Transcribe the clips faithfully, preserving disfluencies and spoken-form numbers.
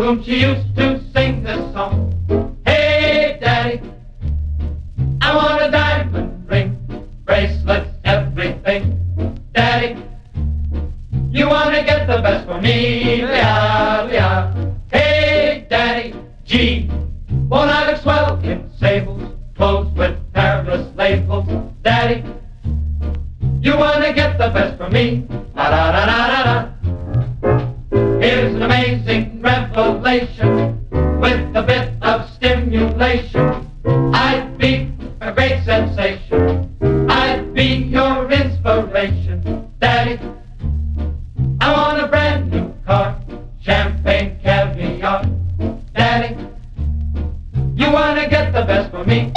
whom she used to sing this song. Hey, Daddy, I want a diamond ring, bracelets, everything. Daddy, you want to get the best for me, Leah, Leah. Hey, Daddy, gee, won't I look swell in sables, clothes with Paris labels? Daddy, you want to get the best for me, la-da-da-da-da-da. Here's an amazing revelation with a bit of stimulation. I'd be a great sensation. I'd be your inspiration. Daddy, I want a brand new car, champagne, caviar. Daddy, you want to get the best for me.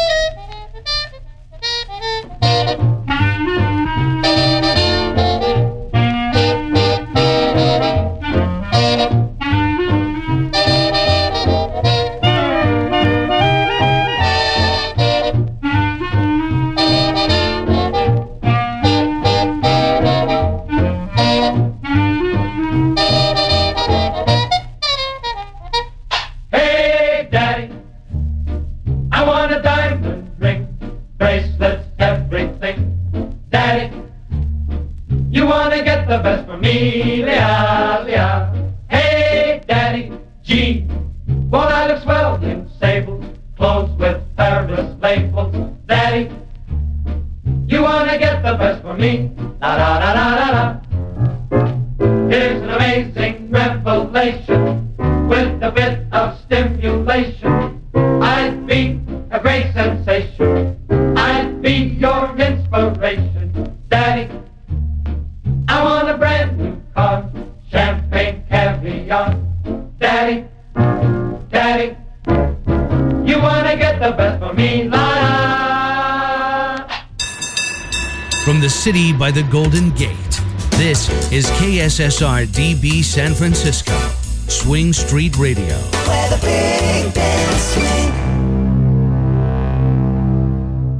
City by the Golden Gate. This is K S S R D B San Francisco, Swing Street Radio. Where the big band swings.